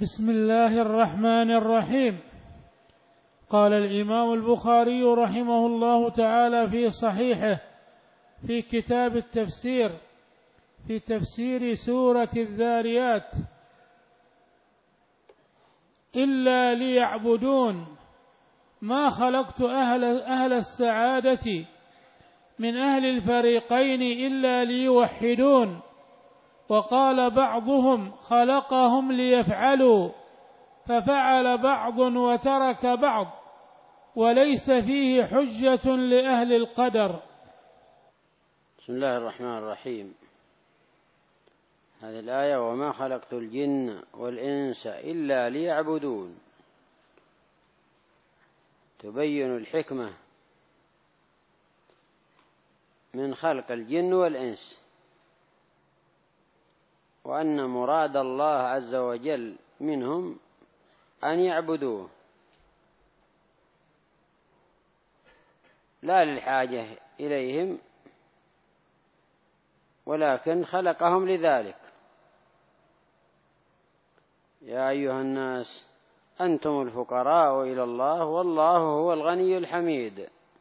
بسم الله الرحمن الرحيم. قال الإمام البخاري رحمه الله تعالى في صحيحه في كتاب التفسير في تفسير سورة الذاريات: إلا ليعبدون ما خلقت أهل السعادة من أهل الفريقين إلا ليوحدون. وقال بعضهم: خلقهم ليفعلوا، ففعل بعض وترك بعض، وليس فيه حجة لأهل القدر. بسم الله الرحمن الرحيم. هذه الآية: وما خلقت الجن والإنس إلا ليعبدون، تبين الحكمة من خلق الجن والإنس، وأن مراد الله عز وجل منهم أن يعبدوه لا للحاجة إليهم، ولكن خلقهم لذلك. يا أيها الناس أنتم الفقراء إلى الله والله هو الغني الحميد،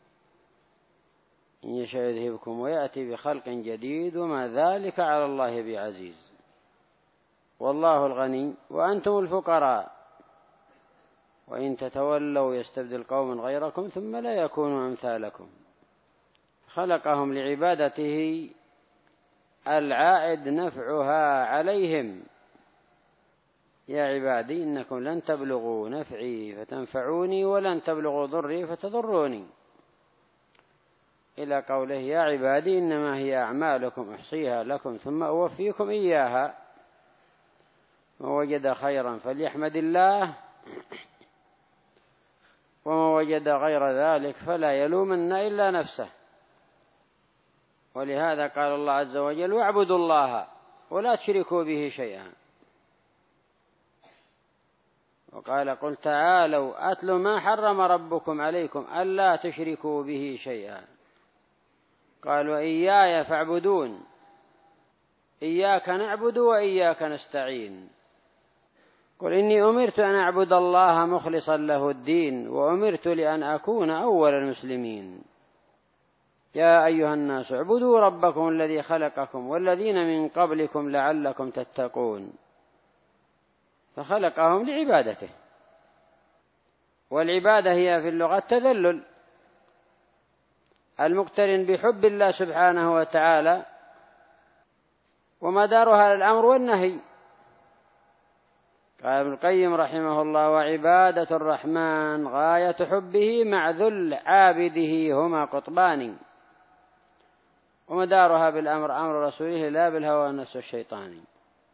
إن يشاء يذهبكم ويأتي بخلق جديد وما ذلك على الله بعزيز. والله الغني وأنتم الفقراء، وإن تتولوا يستبدل قوما غيركم ثم لا يكونوا أمثالكم. خلقهم لعبادته العائد نفعها عليهم. يا عبادي إنكم لن تبلغوا نفعي فتنفعوني ولن تبلغوا ضري فتضروني، إلى قوله: يا عبادي إنما هي أعمالكم أحصيها لكم ثم أوفيكم إياها، من وجد خيرا فليحمد الله، ومن وجد غير ذلك فلا يلومن إلا نفسه. ولهذا قال الله عز وجل: واعبدوا الله ولا تشركوا به شيئا. وقال: قل تعالوا أتل ما حرم ربكم عليكم ألا تشركوا به شيئا. قال: وإياي فاعبدون، إياك نعبد وإياك نستعين. قل إني أمرت أن أعبد الله مخلصا له الدين، وأمرت لأن أكون أول المسلمين. يا أيها الناس اعبدوا ربكم الذي خلقكم والذين من قبلكم لعلكم تتقون. فخلقهم لعبادته، والعبادة هي في اللغة التذلل المقترن بحب الله سبحانه وتعالى، ومدارها الأمر والنهي. قال ابن القيم رحمه الله: وعبادة الرحمن غاية حبه مع ذل عابده هما قطبان، ومدارها بالأمر أمر رسوله لا بالهوى والنفس الشيطاني.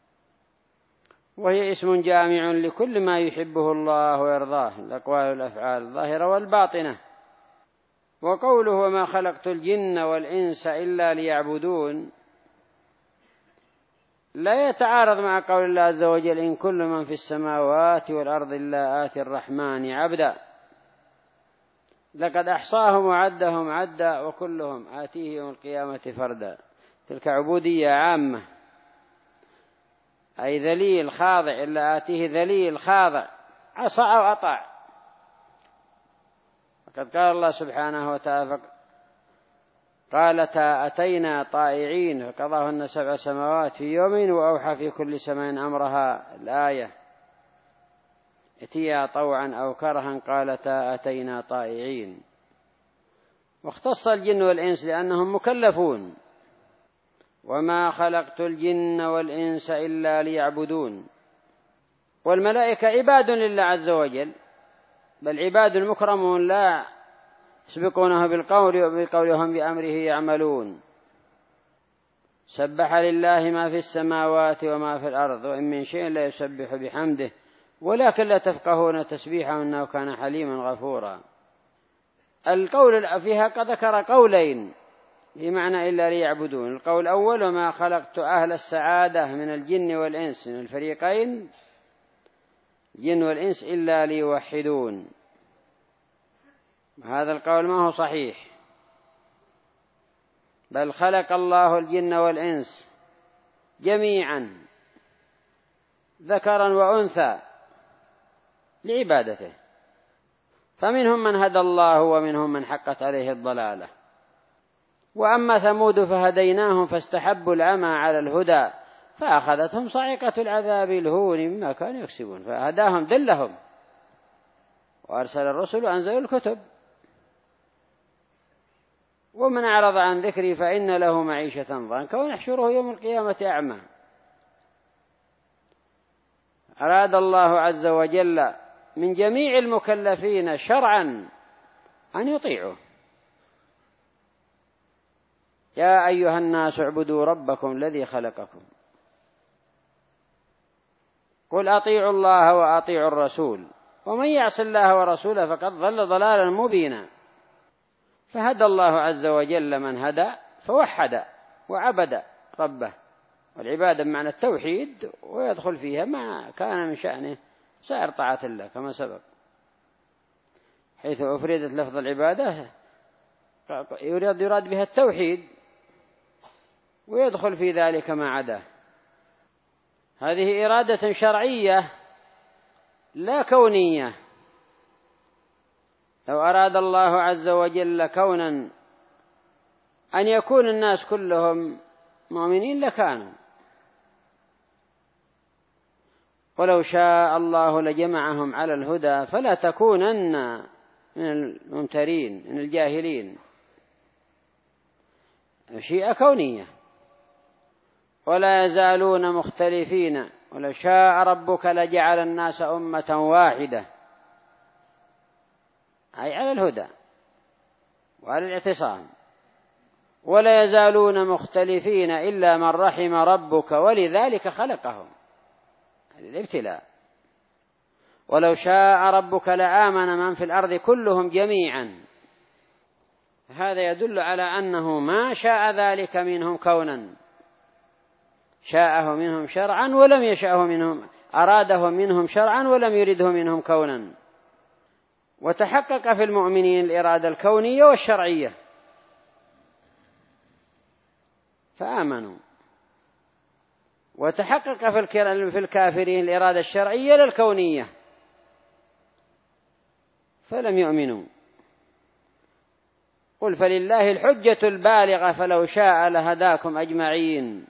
وهي اسم جامع لكل ما يحبه الله ويرضاه، الأقوال والأفعال الظاهرة والباطنة. وقوله: وما خلقت الجن والإنس إلا ليعبدون، لا يتعارض مع قول الله عز وجل: إن كل من في السماوات والأرض إلا آتي الرحمن عبدا، لقد أحصاهم وعدهم عدا وكلهم آتيه يوم القيامة فردا. تلك عبودية عامة، أي ذليل خاضع، إلا آتيه ذليل خاضع عصى أو أطاع. وقد قال الله سبحانه وتعالى: قالتا أتينا طائعين فقضاهن 7 سماوات في يوم وأوحى في كل سماء أمرها. الآية: اتيا طوعا أو كرها قالتا أتينا طائعين. واختص الجن والإنس لأنهم مكلفون: وما خلقت الجن والإنس إلا ليعبدون. والملائكة عباد لله عز وجل، بل عباد المكرمون لا يسبقونه بالقول وبقولهم بأمره يعملون. سبح لله ما في السماوات وما في الأرض وإن من شيء لا يسبح بحمده ولكن لا تفقهون تسبيحه إنه كان حليما غفورا. القول فيها قد ذكر قولين بمعنى إلا ليعبدون. القول الأول: وما خلقت أهل السعادة من الجن والإنس، من الفريقين الجن والإنس، إلا ليوحدون. هذا القول ما هو صحيح، بل خلق الله الجن والإنس جميعا ذكرا وأنثى لعبادته. فمنهم من هدى الله ومنهم من حقت عليه الضلالة. وأما ثمود فهديناهم فاستحبوا العمى على الهدى فأخذتهم صاعقة العذاب الهون مما كانوا يكسبون. فهداهم دلهم وأرسل الرسل وأنزلوا الكتب. ومن أعرض عن ذكري فإن له معيشة ضنكا ونحشره يوم القيامة أعمى. أراد الله عز وجل من جميع المكلفين شرعا أن يطيعوا. يا أيها الناس اعبدوا ربكم الذي خلقكم. قل أطيعوا الله وأطيعوا الرسول ومن يعص الله ورسوله فقد ضل ضلالا مبينا. فهدى الله عز وجل من هدى فوحد وعبد ربه. والعبادة بمعنى التوحيد ويدخل فيها ما كان من شأنه سائر طاعة الله كما سبق، حيث أفردت لفظ العبادة يراد بها التوحيد ويدخل في ذلك ما عداه. هذه إرادة شرعية لا كونية. لو أراد الله عز وجل كونا أن يكون الناس كلهم مؤمنين لكانوا، ولو شاء الله لجمعهم على الهدى فلا تكونن من الممترين من الجاهلين. مشيئة كونية. ولا يزالون مختلفين ولو شاء ربك لجعل الناس أمة واحدة، أي على الهدى وعلى الاعتصام. ولا يزالون مختلفين إلا من رحم ربك ولذلك خلقهم الابتلاء. ولو شاء ربك لآمن من في الأرض كلهم جميعا. هذا يدل على أنه ما شاء ذلك منهم كونا، شاءه منهم شرعا ولم يشأه منهم، أراده منهم شرعا ولم يرده منهم كونا. وتحقق في المؤمنين الإرادة الكونية والشرعية فآمنوا، وتحقق في الكافرين الإرادة الشرعية للكونية فلم يؤمنوا. قل فلله الحجة البالغة فلو شاء لهداكم أجمعين.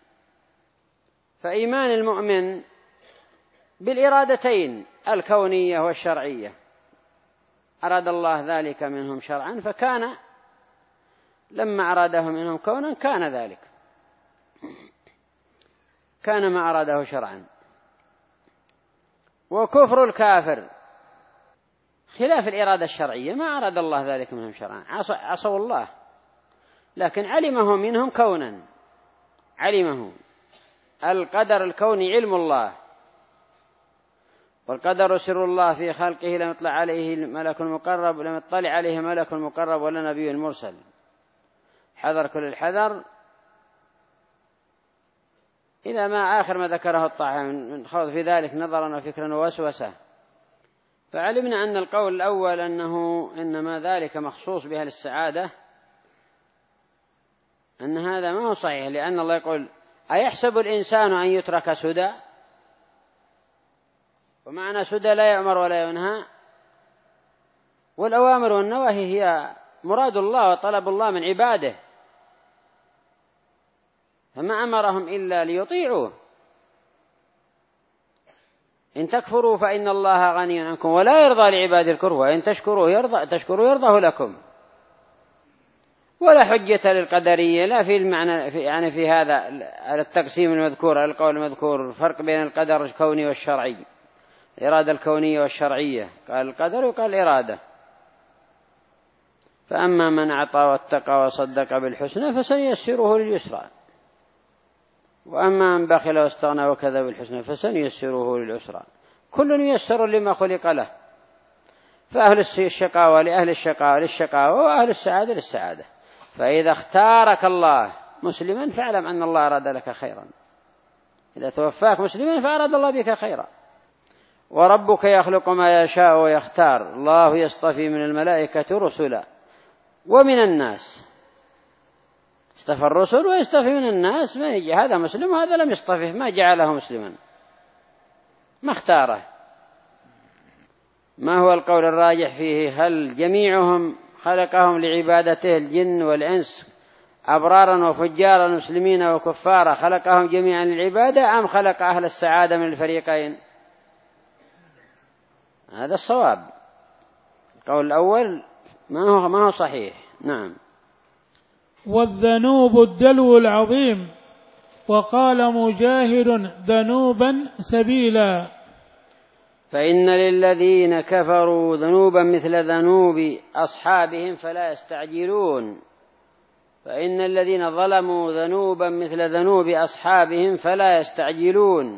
فإيمان المؤمن بالإرادتين الكونية والشرعية، أراد الله ذلك منهم شرعا فكان، لما أراده منهم كونا كان ذلك، كان ما أراده شرعا. وكفر الكافر خلاف الإرادة الشرعية، ما أراد الله ذلك منهم شرعا، عصوا الله، لكن علمه منهم كونا، علمه. القدر الكوني علم الله، والقدر سر الله في خلقه لم يطلع عليه ملك مقرب، لم يطلع عليه ملك مقرب ولا نبي مرسل. حذر كل الحذر إلى ما آخر ما ذكره الطاحن من خوض في ذلك نظرا وفكرا ووسوسة. فعلمنا أن القول الأول أنه إنما ذلك مخصوص بها للسعادة، أن هذا ما هو صحيح، لأن الله يقول أيحسب الإنسان أن يترك سدى؟ ومعنى سدى لا يأمر ولا ينهى، والأوامر والنواهي هي مراد الله وطلب الله من عباده، فما أمرهم إلا ليطيعوه. إن تكفروا فإن الله غني عنكم ولا يرضى لعباده الكفر وإن تشكروا يرضاه لكم. ولا حجة للقدرية لا في المعنى يعني في هذا على التقسيم المذكور، على القول المذكور، فرق بين القدر الكوني والشرعي، الإرادة الكونية والشرعية. قال القدر وقال الإرادة. فأما من أعطى واتقى وصدق بالحسنى فسنيسره لليسرى، وأما من بخل واستغنى وكذب بالحسنى فسنيسره للعسرى. كل ييسر لما خلق له، فأهل الشقاوة لأهل الشقاوة للشقاوة، وأهل السعادة للسعادة. فإذا اختارك الله مسلما فاعلم أن الله أراد لك خيرا، إذا توفاك مسلما فأراد الله بك خيرا. وربك يخلق ما يشاء ويختار، الله يصطفي من الملائكة رسلا ومن الناس. اصطفى الرسل ويصطفي من الناس، ما يجي هذا مسلم وهذا لم يصطفه، ما جعله مسلما، ما اختاره. ما هو القول الراجح فيه؟ هل جميعهم خلقهم لعبادته الجن والإنس أبرارا وفجارا مسلمين وكفارا، خلقهم جميعا للعبادة أم خلق أهل السعادة من الفريقين؟ هذا الصواب. القول الأول ما هو صحيح. نعم. والذنوب الدلو العظيم، وقال مجاهد ذنوبا سبيلا. فإن للذين كفروا ذنوبا مثل ذنوب أصحابهم فلا يستعجلون. فإن الذين ظلموا ذنوبا مثل ذنوب أصحابهم فلا يستعجلون.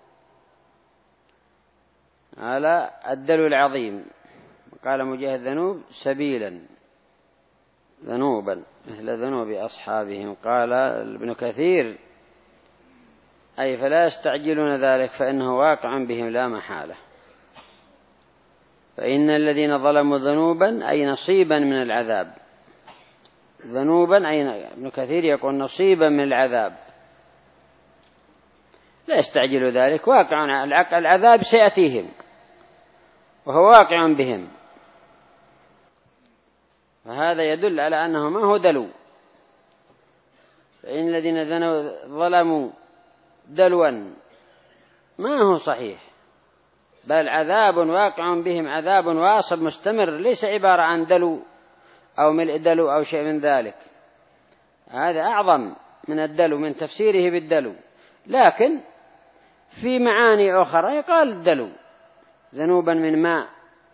هذا الدلو العظيم. قال مجاهد ذنوب سبيلا، ذنوبا مثل ذنوب أصحابهم. قال ابن كثير أي فلا يستعجلون ذلك فإنه واقع بهم لا محالة. فإن الذين ظلموا ذنوبا أي نصيبا من العذاب، ذنوبا أي ابن كثير يقول نصيبا من العذاب، لا يستعجلوا ذلك، واقع العذاب سيأتيهم وهو واقع بهم. فهذا يدل على أنه ما هو دلو. فإن الذين ظلموا دلوا ما هو صحيح، بل عذاب واقع بهم، عذاب واصب مستمر، ليس عبارة عن دلو أو ملء دلو أو شيء من ذلك. هذا أعظم من الدلو، من تفسيره بالدلو. لكن في معاني أخرى يقال الدلو ذنوبا من ماء،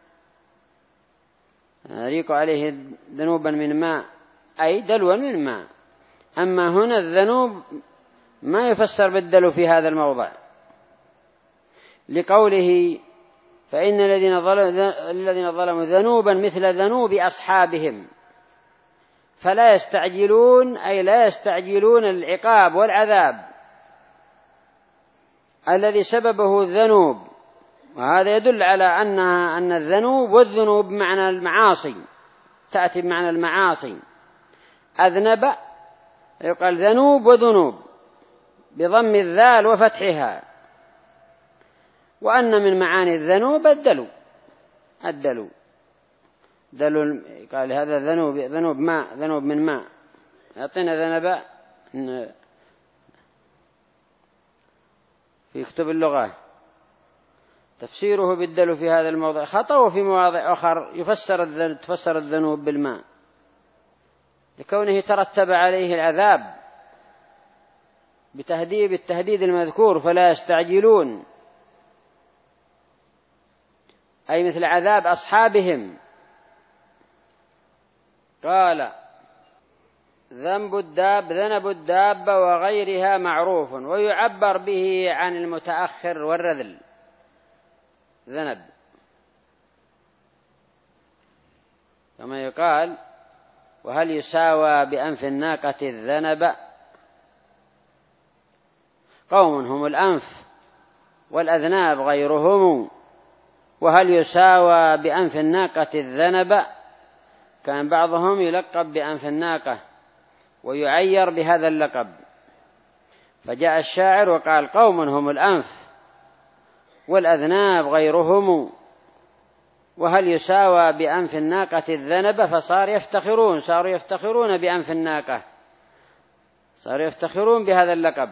يريق عليه ذنوبا من ماء أي دلوا من ماء. أما هنا الذنوب ما يفسر بالدلو في هذا الموضع، لقوله فإن الذين ظلموا ذنوبا مثل ذنوب أصحابهم فلا يستعجلون، أي لا يستعجلون العقاب والعذاب الذي سببه الذنوب. وهذا يدل على أن الذنوب والذنوب بمعنى المعاصي، تأتي بمعنى المعاصي. أذنب يقال ذنوب وذنوب بضم الذال وفتحها. وأن من معاني الذنوب الدلو دلو. قال هذا ذنوب ماء، ذنوب من ماء. يعطينا ذنب في كتب اللغة تفسيره بالدلو في هذا الموضع خطأ، وفي مواضع أخر تفسر الذنوب بالماء لكونه ترتب عليه العذاب بالتهديد المذكور فلا يستعجلون، أي مثل عذاب أصحابهم. قال ذنب الدابة وغيرها معروف، ويعبر به عن المتأخر والرذل. ذنب كما يقال وهل يساوى بأنف الناقة الذنب؟ قوم هم الأنف والأذناب غيرهم، وهل يساوى بأنف الناقة الذنب؟ كان بعضهم يلقب بأنف الناقة ويعير بهذا اللقب، فجاء الشاعر وقال قوم هم الأنف والأذناب غيرهم، وهل يساوى بأنف الناقة الذنب؟ فصاروا يفتخرون بأنف الناقة، صاروا يفتخرون بهذا اللقب.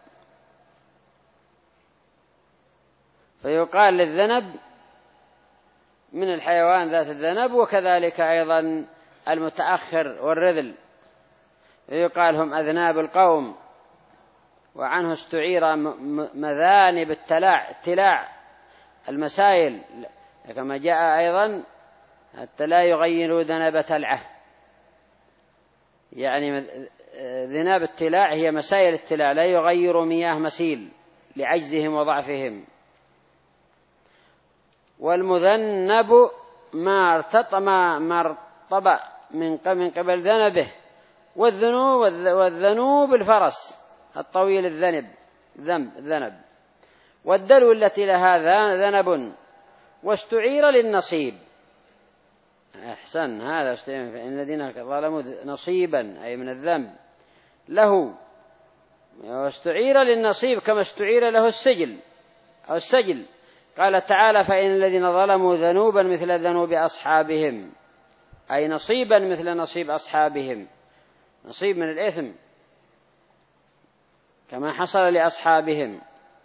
فيقال للذنب من الحيوان ذات الذنب، وكذلك أيضا المتأخر والرذل يقال هم أذناب القوم. وعنه استعير مذانب التلاع المسائل، كما جاء أيضا حتى لا يغيروا ذنب تلعه، يعني ذناب التلاع هي مسائل التلاع، لا يغيروا مياه مسيل لعجزهم وضعفهم. والمذنب ما ارتطب من قبل ذنبه، والذنوب الفرس الطويل الذنب، والدلو التي لها ذنب، واستعير للنصيب. أحسن، هذا إن الذين ظلموا نصيبا أي من الذنب له، واستعير للنصيب كما استعير له السجل أو السجل، قال تعالى فإن الذين ظلموا ذنوبا مثل ذنوب أصحابهم، أي نصيبا مثل نصيب أصحابهم، نصيب من الإثم كما حصل لأصحابهم.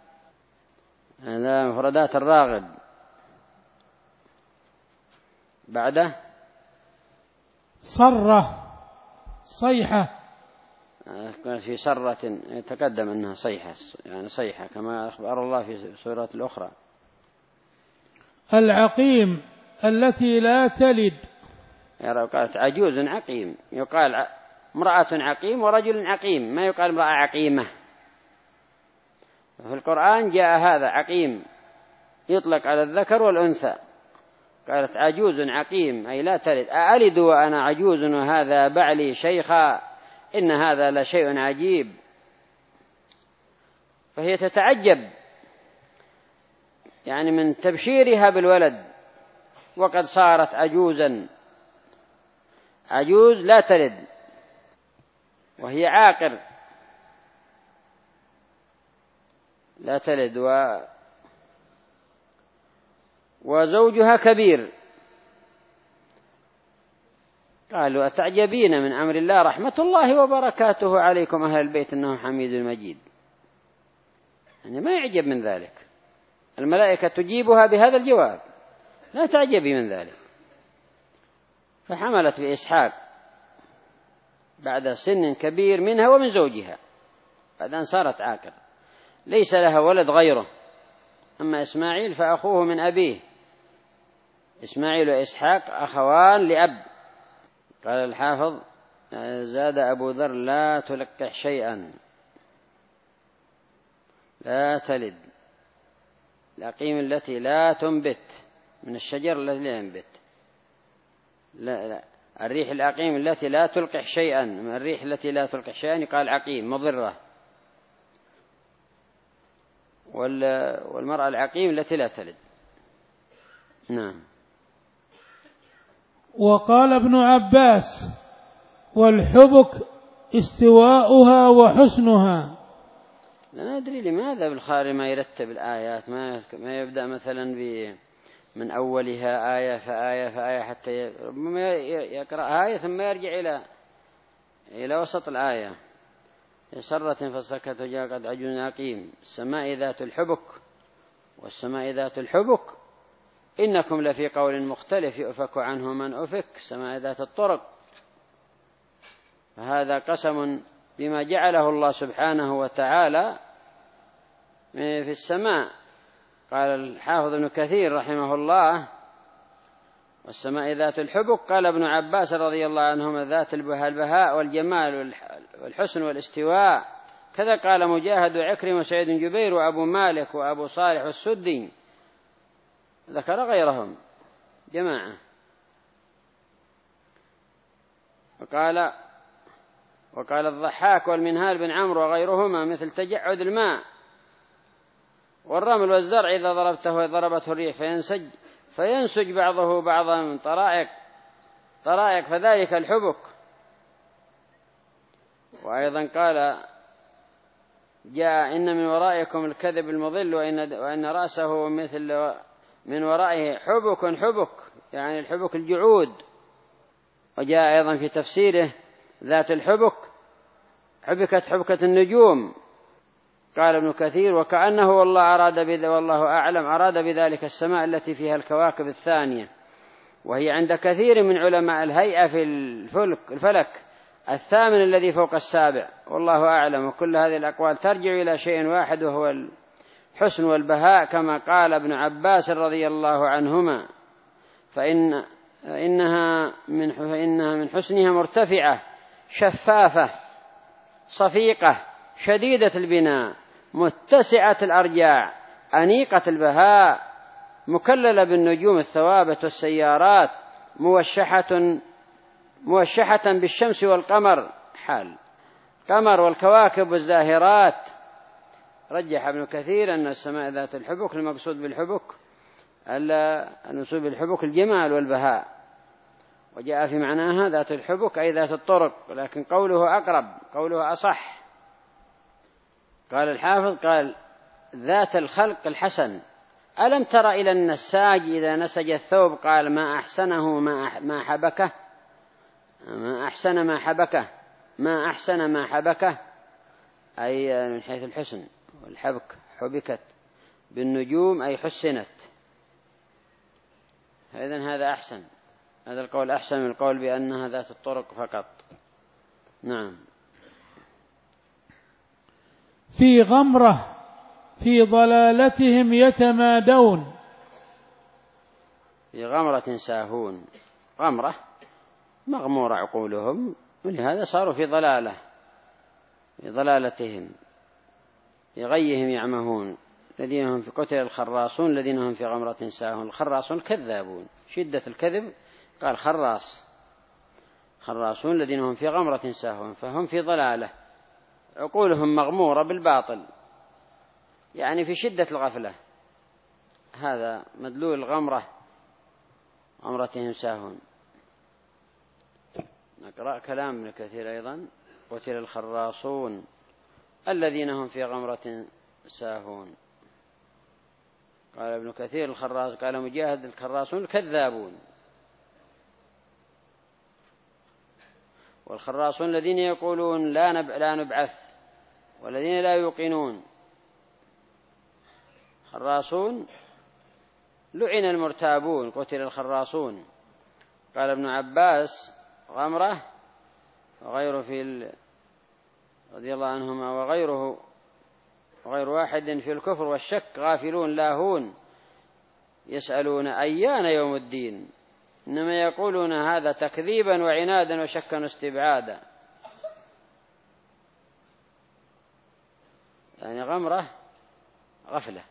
هذا مفردات الراغب. بعده صرة صيحة، في سرة تقدم أنها صيحة، يعني صيحة كما أخبر الله في سورة الأخرى. العقيم التي لا تلد، يعني قالت عجوز عقيم، يقال امرأة عقيم ورجل عقيم، ما يقال امرأة عقيمة. في القرآن جاء هذا عقيم يطلق على الذكر والأنثى. قالت عجوز عقيم أي لا تلد، أألد وأنا عجوز وهذا بعلي شيخا، إن هذا لشيء عجيب. فهي تتعجب يعني من تبشيرها بالولد وقد صارت عجوزا، عجوز لا تلد وهي عاقر لا تلد، وزوجها كبير. قالوا أتعجبين من أمر الله، رحمة الله وبركاته عليكم أهل البيت إنه حميد مجيد. يعني ما يعجب من ذلك، الملائكة تجيبها بهذا الجواب، لا تعجبي من ذلك. فحملت بإسحاق بعد سن كبير منها ومن زوجها، بعد أن صارت عاقر، ليس لها ولد غيره. أما إسماعيل فأخوه من أبيه، إسماعيل وإسحاق أخوان لأب. قال الحافظ زاد أبو ذر لا تلقح شيئا، لا تلد، العقيم التي لا تنبت من الشجر الذي لا ينبت، لا الريح العقيم التي لا تلقح شيئا، من الريح التي لا تلقح شيئا قال عقيم مضرة، والمرأة العقيم التي لا تلد. نعم. وقال ابن عباس والحبك استواؤها وحسنها. لا ندري لماذا بالخارج ما يرتب الآيات، ما يبدأ مثلا من أولها آية فآية فآية، حتى ربما يقرأ آية ثم يرجع إلى وسط الآية. سرة فسكت وجاء قد عجوز عقيم، السماء ذات الحبك والسماء ذات الحبك إنكم لفي قول مختلف يؤفك عنه من أفك، السماء ذات الطرق. فهذا قسم بما جعله الله سبحانه وتعالى في السماء. قال الحافظ ابن كثير رحمه الله والسماء ذات الحبك، قال ابن عباس رضي الله عنهما ذات البهاء والجمال والحسن والاستواء. كذا قال مجاهد وعكرم وسعيد بن جبير وأبو مالك وأبو صالح السدي، ذكر غيرهم جماعة. وقال الضحاك والمنهال بن عمرو وغيرهما مثل تجعد الماء والرمل والزرع إذا ضربته ضربته الريح فينسج بعضه بعضا من طرائق فذلك الحبك. وأيضا قال جاء إن من ورائكم الكذب المضل وإن رأسه مثل من ورائه حبك، يعني الحبك الجعود. وجاء أيضا في تفسيره ذات الحبك حبكت حبكة النجوم. قال ابن كثير وكأنه والله أعلم أراد بذلك السماء التي فيها الكواكب الثانية، وهي عند كثير من علماء الهيئة في الفلك الثامن الذي فوق السابع، والله أعلم. وكل هذه الأقوال ترجع إلى شيء واحد وهو الحسن والبهاء، كما قال ابن عباس رضي الله عنهما فإنها من حسنها مرتفعة شفافة صفيقة شديدة البناء متسعة الأرجاع أنيقة البهاء مكللة بالنجوم الثوابت والسيارات موشحة بالشمس والقمر، حال قمر والكواكب والزاهرات. رجح ابن كثير أن السماء ذات الحبك المقصود بالحبك الجمال والبهاء، وجاء في معناها ذات الحبك أي ذات الطرق، ولكن قوله أقرب، قوله أصح. قال الحافظ قال ذات الخلق الحسن ألم تر إلى النساج إذا نسج الثوب قال ما أحسنه ما حبكه، ما أحسن ما حبكه، ما أحسن ما حبكه، أي من حيث الحسن، والحبك حبكت بالنجوم أي حسنت. إذن هذا أحسن، هذا القول أحسن من القول بأنها ذات الطرق فقط. نعم. في غمرة في ضلالتهم يتمادون. في غمرة ساهون، غمرة مغمور عقولهم، ولهذا صاروا في ضلالة، في ضلالتهم، في غيهم يعمهون. الذين هم في قتل الخراصون الذين هم في غمرة ساهون. الخراصون الكذابون، شدة الكذب قال خراصون الذين هم في غمرة ساهون، فهم في ضلالة، عقولهم مغمورة بالباطل، يعني في شدة الغفلة. هذا مدلول الغمرة، غمرتهم ساهون. نقرأ كلام ابن كثير أيضا: قتل الخراصون الذين هم في غمرة ساهون. قال ابن كثير قال مجاهد الخراصون الكذابون، والخراصون الذين يقولون لا نبعث، والذين لا يوقنون. خراصون لعن المرتابون، قتل الخراصون. قال ابن عباس غمرة وغيره رضي الله عنهما وغير واحد في الكفر والشك غافلون لاهون يسألون أيان يوم الدين، إنما يقولون هذا تكذيبا وعنادا وشكا واستبعادا. يعني غمرة غفلة،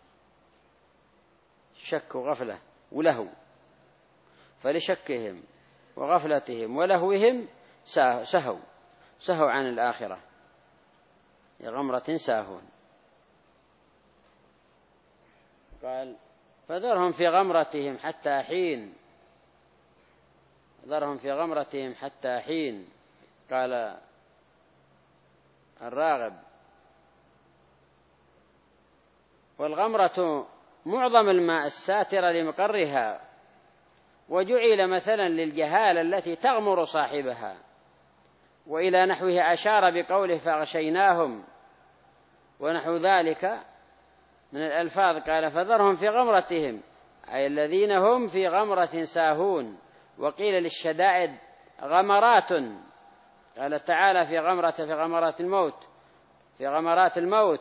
شك وغفلة ولهو، فلشكهم وغفلتهم ولهوهم سهوا عن الآخرة، غمرة ساهون. قال فذرهم في غمرتهم حتى حين، ذرهم في غمرتهم حتى حين. قال الراغب: والغمرة معظم الماء الساتر لمقرها، وجعل مثلا للجهالة التي تغمر صاحبها. وإلى نحوه أشار بقوله فأغشيناهم ونحو ذلك من الألفاظ. قال فذرهم في غمرتهم، أي الذين هم في غمرة ساهون. وقيل للشدائد غمرات، قال تعالى في غمرات الموت.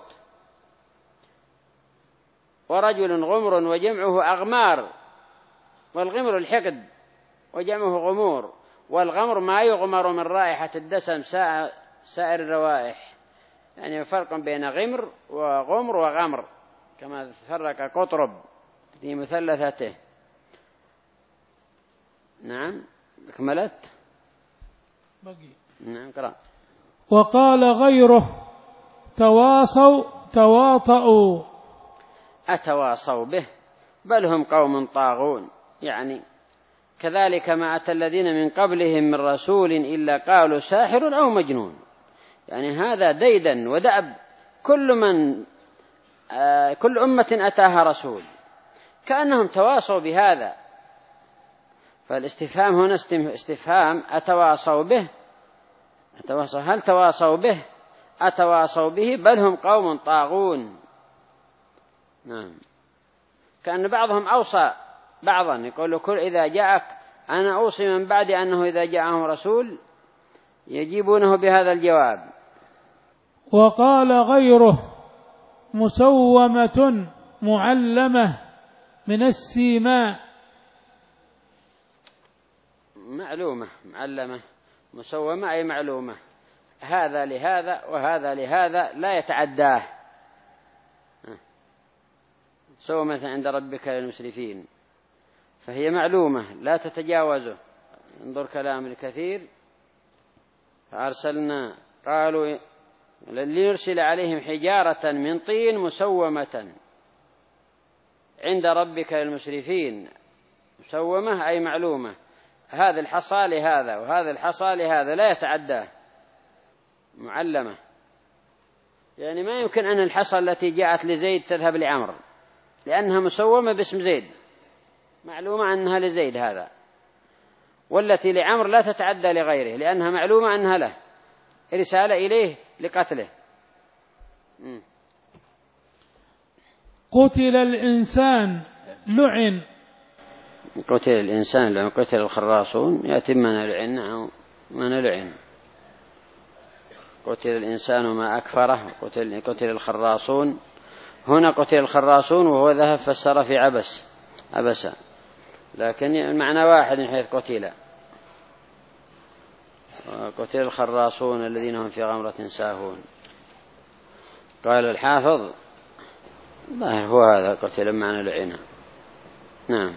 ورجل غمر وجمعه أغمار، والغمر الحقد وجمعه غمور. والغمر ما يغمر من رائحة الدسم سائر الروائح، يعني فرق بين غمر وغمر وغمر، كما فرق قطرب في مثلثته. نعم أكملت. بقي. نعم قرأ. وقال غيره تواطؤوا أتواصوا به بل هم قوم طاغون. يعني كذلك ما أتى الذين من قبلهم من رسول إلا قالوا ساحر أو مجنون. يعني هذا ديدا ودأب كل أمة أتاها رسول، كأنهم تواصوا بهذا. فالاستفهام هنا استفهام أتواصوا به، هل تواصوا به؟ أتواصوا به بل هم قوم طاغون. نعم. كأن بعضهم أوصى بعضا، يقول كل إذا جاءك أنا أوصي من بعد أنه إذا جاءهم رسول يجيبونه بهذا الجواب. وقال غيره مسومة معلمة من السيماء. معلومة معلمة، مسومة أي معلومة، هذا لهذا وهذا لهذا لا يتعداه. مسومة عند ربك للمسرفين، فهي معلومة لا تتجاوزه. انظر كلام الكثير: فأرسلنا قالوا لنرسل عليهم حجارة من طين مسومة عند ربك للمسرفين. مسومة أي معلومة، هذا الحصى لهذا وهذا الحصى لهذا لا يتعداه. معلمة يعني ما يمكن أن الحصى التي جاءت لزيد تذهب لعمر، لأنها مسومة باسم زيد، معلومة أنها لزيد هذا، والتي لعمر لا تتعدى لغيره لأنها معلومة أنها له، رسالة إليه لقتله. قتل الإنسان لعن. قتل الإنسان لعن، قتل الخراصون، يأتي من لعن أو من لعن. قتل الإنسان ما أكفره، قتل الخراصون. هنا قتل الخراصون وهو ذهب فسر في عبس، لكن المعنى واحد من حيث قتل الخراصون الذين هم في غمرة ساهون. قال الحافظ ظاهر هو هذا قتل معنى لعنة. نعم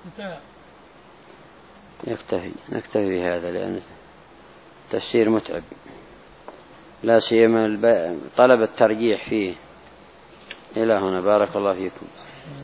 نكتفي بهذا لأن التفسير متعب، لا سيما طلب الترجيح فيه. إلى هنا، بارك الله فيكم.